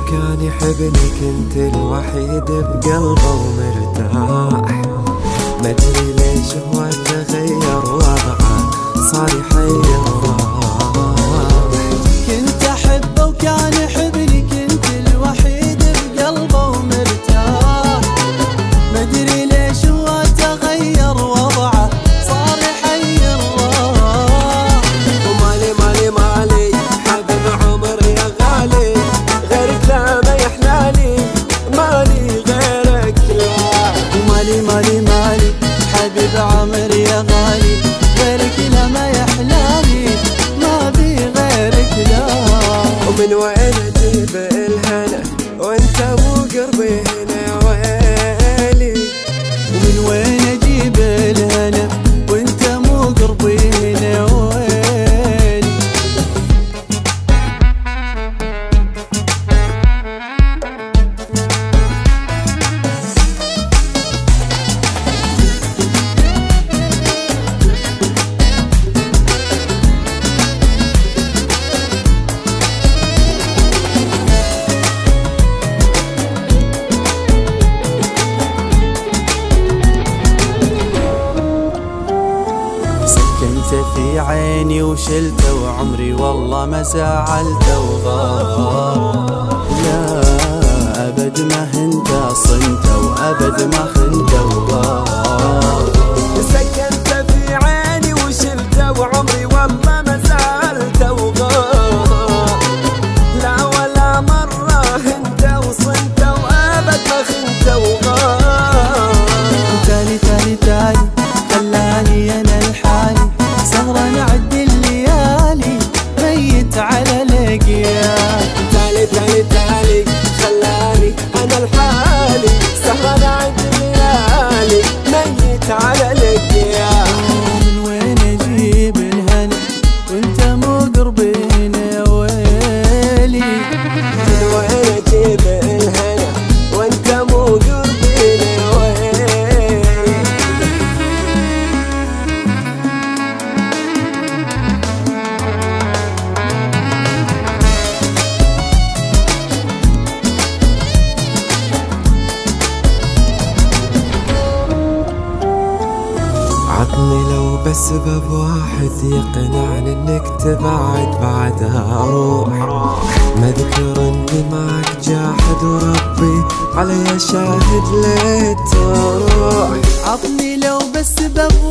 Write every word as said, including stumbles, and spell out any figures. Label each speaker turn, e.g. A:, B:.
A: كان يحبني كنت الوحيد بقلبه ومرتاح. ما ادري ليش هو تغير وضعه صار يحير راح.
B: كنت احبه وكان يحبني كنت الوحيد بقلبه ومرتاح. ما ادري ليش هو تغير وضعه صار يحير راح.
A: ومالي مالي مالي حبيب عمر يا غالي، غيرك لا ما يحلالي، مالي غيرك لا.
B: ومالي مالي مالي حبيب عمر يا غالي، غيرك لا ما يحلالي، ما بي غيرك لا.
A: ومن وين اجيب الهنا وانت مو قربي هنا ويلي.
B: ومن وين اجيب الهنا وانت مو قربي هنا ويلي. سكنت في عيني وشلته وعمري والله ما زعلته وغار. لا أبد ما هنت صنته وأبد ما خنته وغار.
A: سكنت في عيني وشلته وعمري والله ما زعلته وغار. لا ولا مرة هنت وصنته وأبد ما خنته وغار.
B: تالي تالي تالي خلاني أنا لحالي سهران أعد الليالي ميت على لقياك.
A: تالي تالي تالي خلاني أنا لحالي سهران أعد الليالي ميت على لقياك.
B: من وين أجيب الهنا وأنت مو قربي هنا ويلي.
A: من وين أجيب الهنا وأنت مو قربي هنا ويلي. عطني لو بس سبب واحد يقنعني انك تبعد بعدها روح. ما ذكر اني معك جاحد وربي علي شاهد ليت تروح.
B: عطني لو بس سبب